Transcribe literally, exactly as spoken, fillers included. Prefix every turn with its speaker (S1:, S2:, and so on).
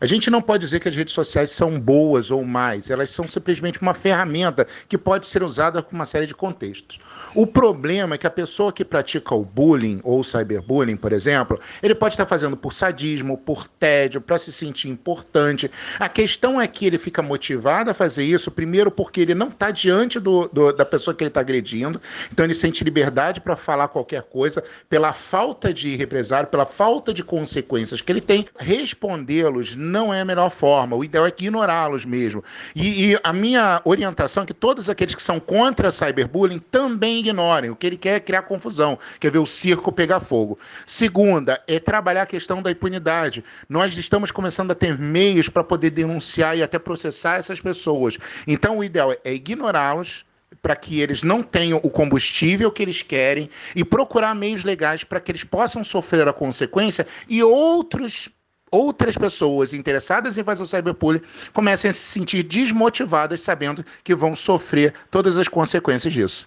S1: A gente não pode dizer que as redes sociais são boas ou mais, elas são simplesmente uma ferramenta que pode ser usada com uma série de contextos. O problema é que a pessoa que pratica o bullying ou o cyberbullying, por exemplo, ele pode estar fazendo por sadismo, por tédio, para se sentir importante. A questão é que ele fica motivado a fazer isso, primeiro porque ele não está diante do, do, da pessoa que ele está agredindo, então ele sente liberdade para falar qualquer coisa, pela falta de represário, pela falta de consequências que ele tem, respondê-los não é a melhor forma, o ideal é ignorá-los mesmo. E, e a minha orientação é que todos aqueles que são contra cyberbullying também ignorem. O que ele quer é criar confusão, quer ver o circo pegar fogo. Segunda, é trabalhar a questão da impunidade. Nós estamos começando a ter meios para poder denunciar e até processar essas pessoas. Então o ideal é ignorá-los, para que eles não tenham o combustível que eles querem e procurar meios legais para que eles possam sofrer a consequência e outros outras pessoas interessadas em fazer o cyberbullying comecem a se sentir desmotivadas sabendo que vão sofrer todas as consequências disso.